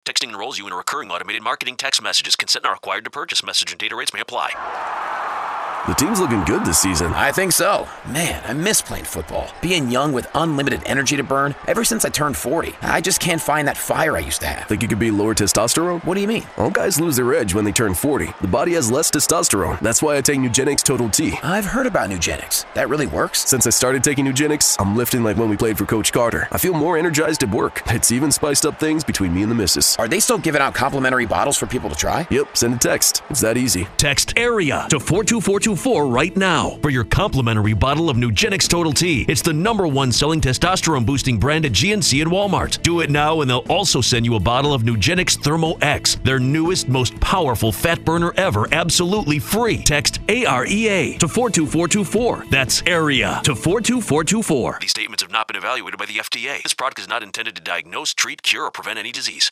Texting enrolls you in a recurring automated marketing text messages. Consent not required to purchase. Message and data rates may apply. The team's looking good this season. I think so. Man, I miss playing football. Being young with unlimited energy to burn. Ever since I turned 40, I just can't find that fire I used to have. Think it could be lower testosterone? What do you mean? All guys lose their edge when they turn 40. The body has less testosterone. That's why I take Nugenix Total T. I've heard about Nugenix. That really works? Since I started taking Nugenix, I'm lifting like when we played for Coach Carter. I feel more energized at work. It's even spiced up things between me and the missus. Are they still giving out complimentary bottles for people to try? Yep, send a text. It's that easy. Text AREA to 42424 right now for your complimentary bottle of Nugenix Total T. It's the #1 selling testosterone boosting brand at GNC and Walmart. Do it now and they'll also send you a bottle of Nugenix Thermo X, their newest, most powerful fat burner ever, absolutely free. Text AREA to 42424. That's AREA to 42424. These statements have not been evaluated by the FDA. This product is not intended to diagnose, treat, cure, or prevent any disease.